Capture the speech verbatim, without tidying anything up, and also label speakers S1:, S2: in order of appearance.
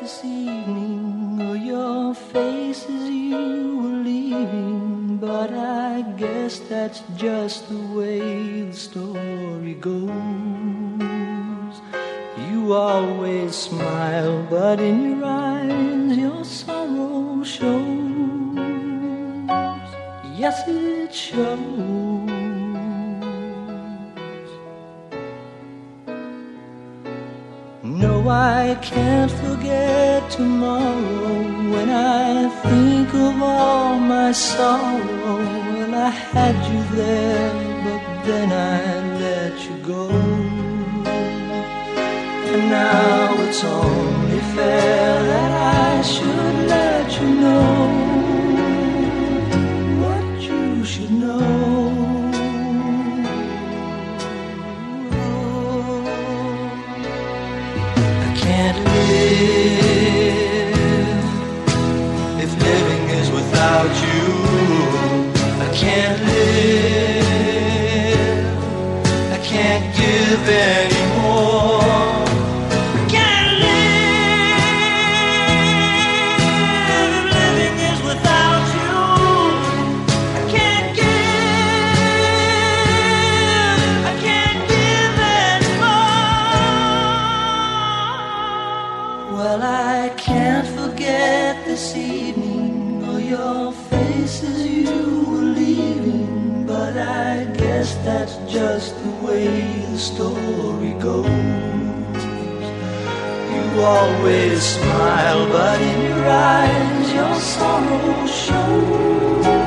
S1: this evening, or your face as you were leaving, but I guess that's just the way the story goes. You always smile, but in your eyes your sorrow shows. Yes, it shows. No, I can't forget tomorrow. When I think of all my sorrow, well, I had you there, but then I let you go. And now it's only fair that I should let you know what you should know. Can't live if living is without you. I can't live, I can't give anymore. I can't live if living is without you. I can't give, I can't give anymore. Well, I can't forget this evening, or your face as you were leaving, but I guess that's just the way the story goes. You always smile, but in your eyes your sorrow shows.